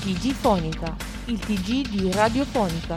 TG Fonica, il TG di Radiofonica.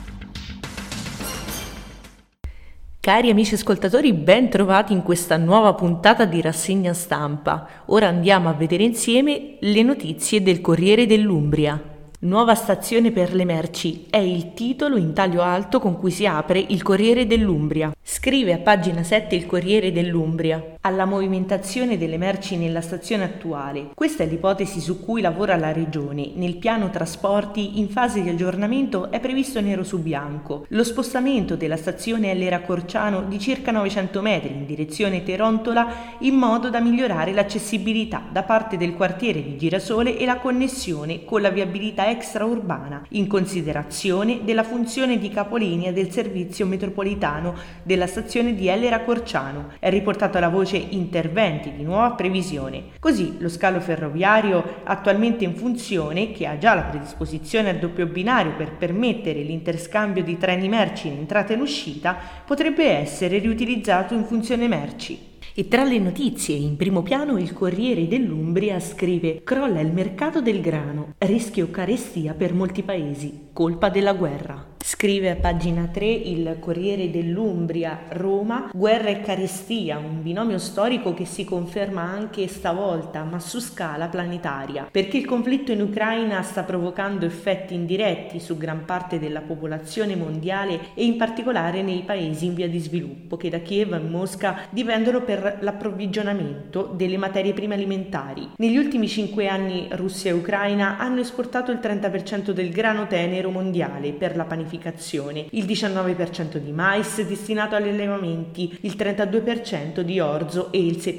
Cari amici ascoltatori, ben trovati in questa nuova puntata di Rassegna Stampa. Ora andiamo a vedere insieme le notizie del Corriere dell'Umbria. Nuova stazione per le merci è il titolo in taglio alto con cui si apre il Corriere dell'Umbria. Scrive a pagina 7 il Corriere dell'Umbria. Alla movimentazione delle merci nella stazione attuale. Questa è l'ipotesi su cui lavora la Regione. Nel piano trasporti in fase di aggiornamento è previsto nero su bianco lo spostamento della stazione Ellera-Corciano di circa 900 metri in direzione Terontola in modo da migliorare l'accessibilità da parte del quartiere di Girasole e la connessione con la viabilità extraurbana in considerazione della funzione di capolinea del servizio metropolitano della stazione di Ellera-Corciano. È riportato la voce interventi di nuova previsione. Così lo scalo ferroviario attualmente in funzione, che ha già la predisposizione al doppio binario per permettere l'interscambio di treni merci in entrata e in uscita, potrebbe essere riutilizzato in funzione merci. E tra le notizie in primo piano il Corriere dell'Umbria scrive: crolla il mercato del grano, rischio carestia per molti paesi, colpa della guerra. Scrive a pagina 3 il Corriere dell'Umbria, Roma, guerra e carestia, un binomio storico che si conferma anche stavolta, ma su scala planetaria, perché il conflitto in Ucraina sta provocando effetti indiretti su gran parte della popolazione mondiale e in particolare nei paesi in via di sviluppo, che da Kiev e Mosca dipendono per l'approvvigionamento delle materie prime alimentari. Negli ultimi 5 anni Russia e Ucraina hanno esportato il 30% del grano tenero mondiale per la panificazione, il 19% di mais destinato agli allevamenti, il 32% di orzo e il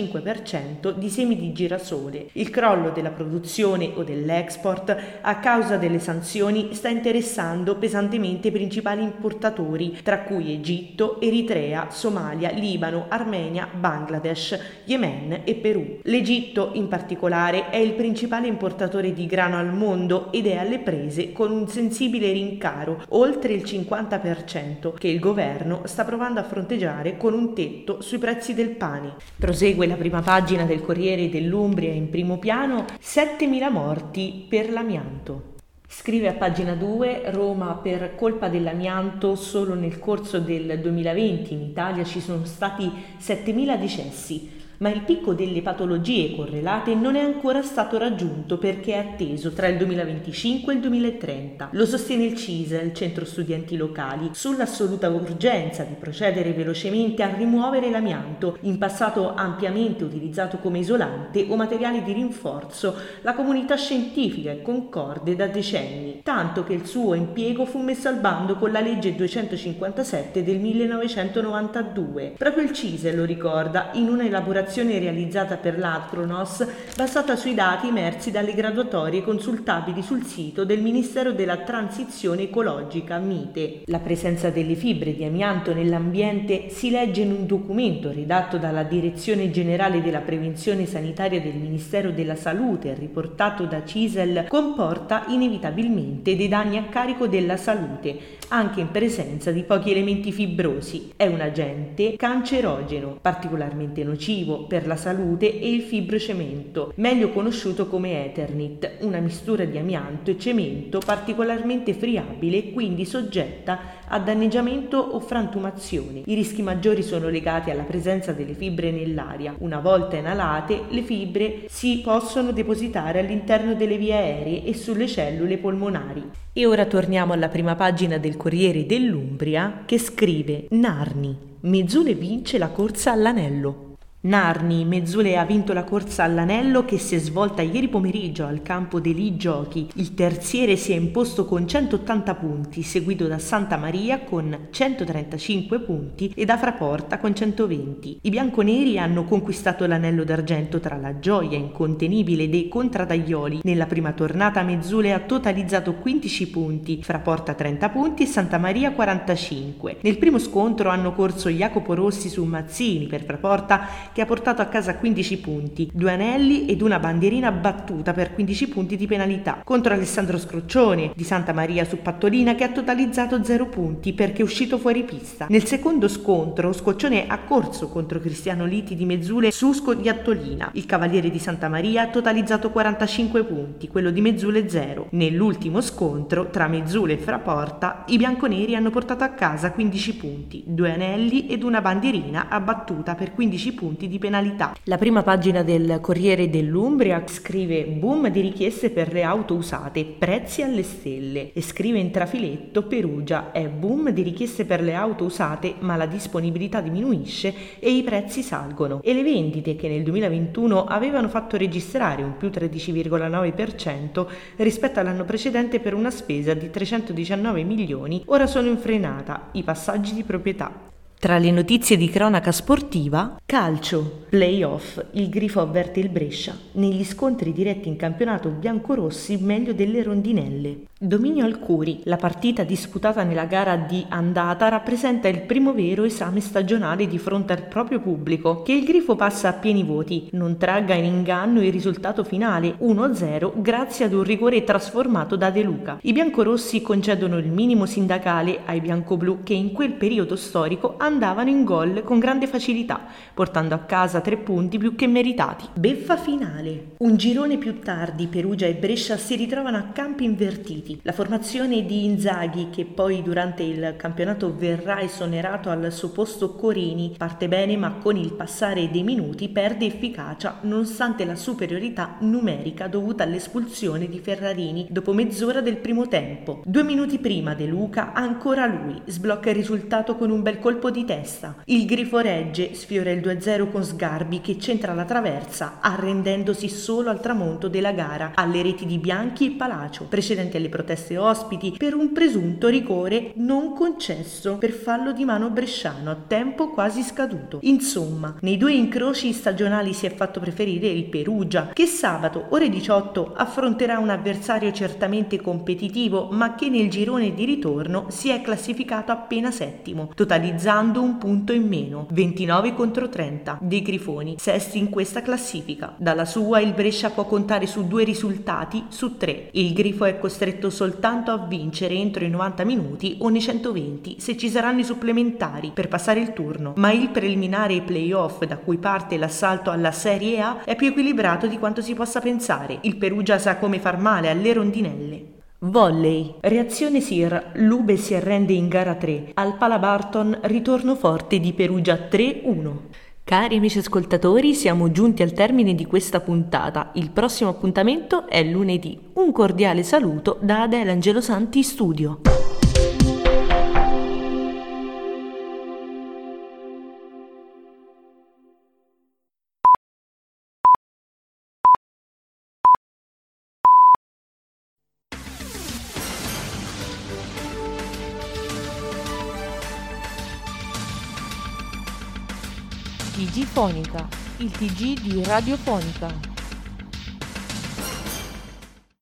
75% di semi di girasole. Il crollo della produzione o dell'export a causa delle sanzioni sta interessando pesantemente i principali importatori, tra cui Egitto, Eritrea, Somalia, Libano, Armenia, Bangladesh, Yemen e Perù. L'Egitto in particolare è il principale importatore di grano al mondo ed è alle prese con un sensibile rincaro, oltre il 50%, che il governo sta provando a fronteggiare con un tetto sui prezzi del pane. Prosegue la prima pagina del Corriere dell'Umbria in primo piano: 7.000 morti per l'amianto. Scrive a pagina 2, Roma, per colpa dell'amianto solo nel corso del 2020 in Italia ci sono stati 7.000 decessi. Ma il picco delle patologie correlate non è ancora stato raggiunto perché è atteso tra il 2025 e il 2030. Lo sostiene il CISL, Centro Studi Enti Locali, sull'assoluta urgenza di procedere velocemente a rimuovere l'amianto, in passato ampiamente utilizzato come isolante o materiale di rinforzo. La comunità scientifica è concorde da decenni, tanto che il suo impiego fu messo al bando con la legge 257 del 1992. Proprio il CISL lo ricorda in una elaborazione realizzata per l'Acronos basata sui dati emersi dalle graduatorie consultabili sul sito del Ministero della Transizione Ecologica MITE. La presenza delle fibre di amianto nell'ambiente, si legge in un documento redatto dalla Direzione Generale della Prevenzione Sanitaria del Ministero della Salute, riportato da CISL, comporta inevitabilmente dei danni a carico della salute, anche in presenza di pochi elementi fibrosi. È un agente cancerogeno, particolarmente nocivo per la salute, e il fibrocemento, meglio conosciuto come Eternit, una mistura di amianto e cemento particolarmente friabile e quindi soggetta a danneggiamento o frantumazioni. I rischi maggiori sono legati alla presenza delle fibre nell'aria. Una volta inalate, le fibre si possono depositare all'interno delle vie aeree e sulle cellule polmonari. E ora torniamo alla prima pagina del Corriere dell'Umbria, che scrive: Narni, Mezzule vince la corsa all'anello. Narni, Mezzule ha vinto la corsa all'anello che si è svolta ieri pomeriggio al campo dei Giochi. Il terziere si è imposto con 180 punti, seguito da Santa Maria con 135 punti e da Fraporta con 120. I bianconeri hanno conquistato l'anello d'argento tra la gioia incontenibile dei contradaioli. Nella prima tornata Mezzule ha totalizzato 15 punti, Fraporta 30 punti e Santa Maria 45. Nel primo scontro hanno corso Jacopo Rossi su Mazzini per Fraporta che ha portato a casa 15 punti, 2 anelli ed una bandierina battuta per 15 punti di penalità, contro Alessandro Scroccione di Santa Maria su Pattolina, che ha totalizzato 0 punti perché è uscito fuori pista. Nel secondo scontro Scoccione ha corso contro Cristiano Liti di Mezzule su Scogliattolina. Il cavaliere di Santa Maria ha totalizzato 45 punti, quello di Mezzule 0. Nell'ultimo scontro tra Mezzule e Fraporta i bianconeri hanno portato a casa 15 punti, 2 anelli ed una bandierina abbattuta per 15 punti di penalità. La prima pagina del Corriere dell'Umbria scrive: boom di richieste per le auto usate, prezzi alle stelle, e scrive in trafiletto: Perugia è boom di richieste per le auto usate, ma la disponibilità diminuisce e i prezzi salgono, e le vendite, che nel 2021 avevano fatto registrare un più 13,9% rispetto all'anno precedente per una spesa di 319 milioni, ora sono in frenata. I passaggi di proprietà. Tra le notizie di cronaca sportiva, calcio, play-off, il Grifo avverte il Brescia, negli scontri diretti in campionato biancorossi meglio delle rondinelle. Dominio al Curi, la partita disputata nella gara di andata rappresenta il primo vero esame stagionale di fronte al proprio pubblico, che il Grifo passa a pieni voti, non tragga in inganno il risultato finale 1-0 grazie ad un rigore trasformato da De Luca. I biancorossi concedono il minimo sindacale ai biancoblu, che in quel periodo storico andavano in gol con grande facilità, portando a casa 3 punti più che meritati. Beffa finale. Un girone più tardi Perugia e Brescia si ritrovano a campi invertiti. La formazione di Inzaghi, che poi durante il campionato verrà esonerato al suo posto Corini, parte bene, ma con il passare dei minuti perde efficacia nonostante la superiorità numerica dovuta all'espulsione di Ferrarini dopo mezz'ora del primo tempo. 2 minuti prima De Luca, ancora lui, sblocca il risultato con un bel colpo di testa. Il Grifo regge, sfiora il 2-0 con Sgarbi, che centra la traversa, arrendendosi solo al tramonto della gara alle reti di Bianchi e Palacio, precedenti alle proteste ospiti per un presunto rigore non concesso per fallo di mano bresciano a tempo quasi scaduto. Insomma, nei 2 incroci stagionali si è fatto preferire il Perugia, che sabato ore 18 affronterà un avversario certamente competitivo, ma che nel girone di ritorno si è classificato appena settimo, totalizzando un punto in meno, 29 contro 30 dei Grifoni, sesti in questa classifica. Dalla sua il Brescia può contare su 2 risultati su 3. Il Grifo è costretto soltanto a vincere entro i 90 minuti o nei 120 se ci saranno i supplementari per passare il turno, ma il preliminare e playoff da cui parte l'assalto alla Serie A è più equilibrato di quanto si possa pensare. Il Perugia sa come far male alle rondinelle. Volley. Reazione Sir, Lube si arrende in gara 3, al Palabarton ritorno forte di Perugia 3-1. Cari amici ascoltatori, siamo giunti al termine di questa puntata. Il prossimo appuntamento è lunedì. Un cordiale saluto da Adele Angelo Santi Studio. TG Fonica, il TG di Radiofonica.